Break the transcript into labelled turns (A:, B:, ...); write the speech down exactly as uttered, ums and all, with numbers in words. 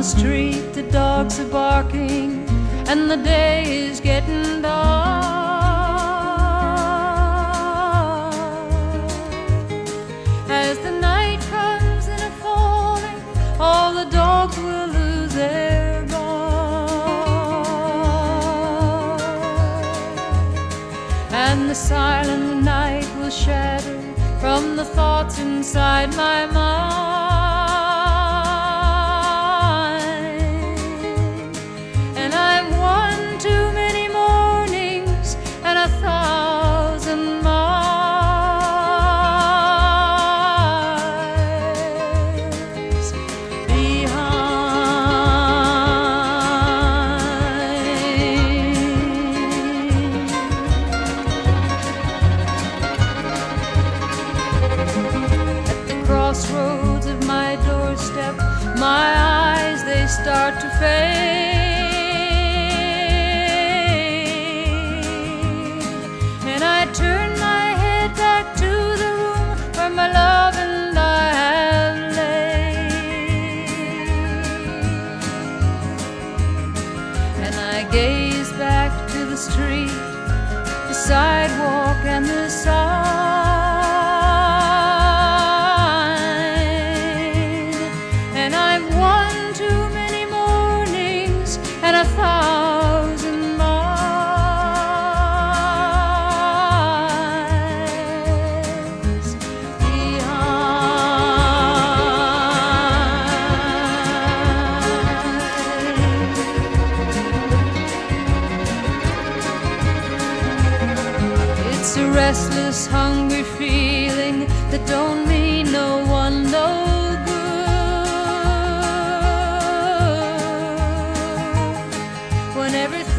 A: street the dogs are barking and the day is getting dark. As the night comes in a falling, all the dogs will lose their guard, and the silent night will shatter from the thoughts inside my mind. And I'm one too many mornings and a thousand miles behind. At the crossroads of my doorstep, my eyes, they start to fade, and I turn my head back to the room where my love and I have laid, and I gaze back to the street, the sidewalk and the sign, and I'm one too many mornings and a thousand miles behind. It's a restless, hungry feeling that don't mean no one no good, when everything